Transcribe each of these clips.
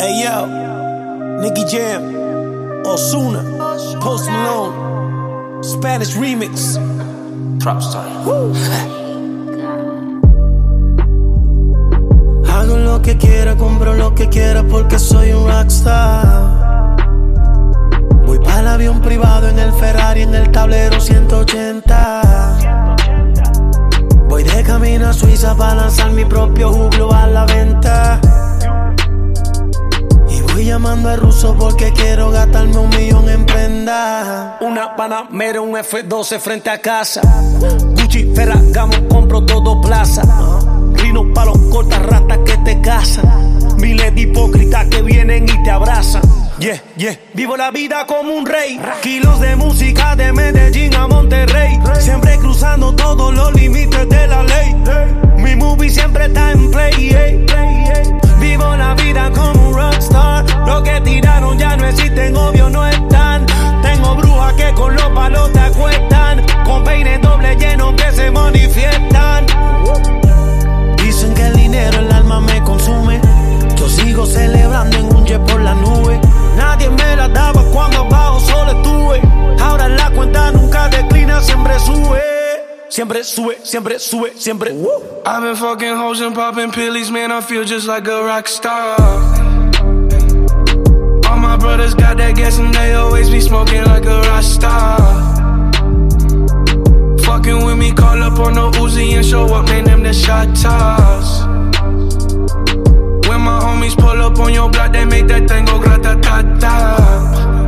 Hey yo, Nicky Jam, Ozuna, Post Malone, Spanish Remix, Trap Style. Hago lo que quiera, compro lo que quiera porque soy un rockstar. Voy para el avión privado en el Ferrari, en el tablero 180. Voy de camino a Suiza para lanzar mi propio jugo a la venta. Y voy llamando al ruso porque quiero gastarme 1 millón en prenda. Una Panamera, un F12 frente a casa. Gucci, Ferragamo, compro todo plaza. Rino pa' los cortas ratas que te cazan. Miles de hipócritas que vienen y te abrazan. Yeah, yeah, vivo la vida como un rey. Kilos de música de Medellín a Monterrey. Siempre cruzando todos los límites de la ley. Mi movie siempre está en play. Vivo la vida como un rockstar. Lo que tiraron ya no existen, obvio no están. Tengo brujas que con los palos te acuestan. Con peines doble llenos que se manifiestan. Dicen que el dinero, el alma me consume. Yo sigo celebrando en un jet por la nube. Nadie me la daba cuando abajo solo estuve. Ahora la cuenta nunca declina, siempre sube. Siempre sube, siempre sube, siempre. I've been fucking hoes and popping pillies, man, I feel just like a rock star. All my brothers got that gas and they always be smoking like a rock star. Fucking with me, call up on the Uzi and show up, man, them the shot toss. When my homies pull up on your block, they make that thing go grata-ta-ta.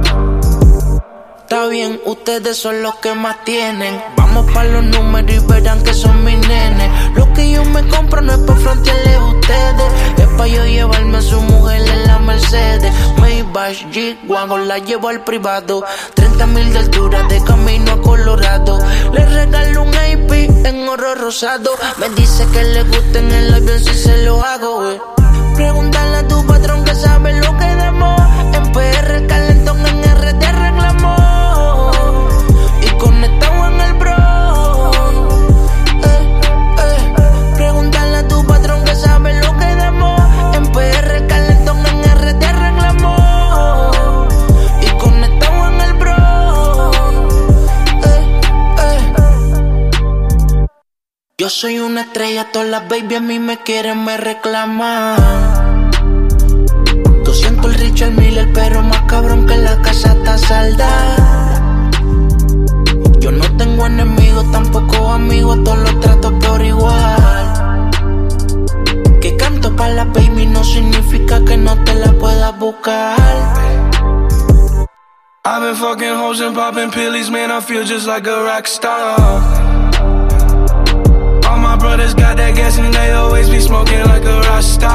Está bien, ustedes son los que más tienen. Vamos pa' los números y verán que son mis nenes. Lo que yo me compro no es pa' frontearles a ustedes. Es pa' yo llevarme a su mujer en la Mercedes. Maybach, G-Wagon, la llevo al privado. 30,000 de altura de camino a Colorado. Le regalo un AP en oro rosado. Me dice que le gusta en el avión si se lo hago, Pregúntale a tu patrón que sabe lo que demos. En PR el calentón, en RD reclamó. Y conectado en el bro. Pregúntale a tu patrón que sabe lo que demos. En PR el calentón, en RD reclamó. Y conectado en el bro. Yo soy una estrella, todas las baby a mí me quieren, me reclaman. 200 el Richard Miller, pero más cabrón que la casa está saldada. Yo no tengo enemigos, tampoco amigos, todos los trato por igual. Que canto pa' la baby no significa que no te la puedas buscar. I've been fucking hoes and popping pillies, man, I feel just like a rock star. All my brothers got that gas and they always be smoking like a rock star.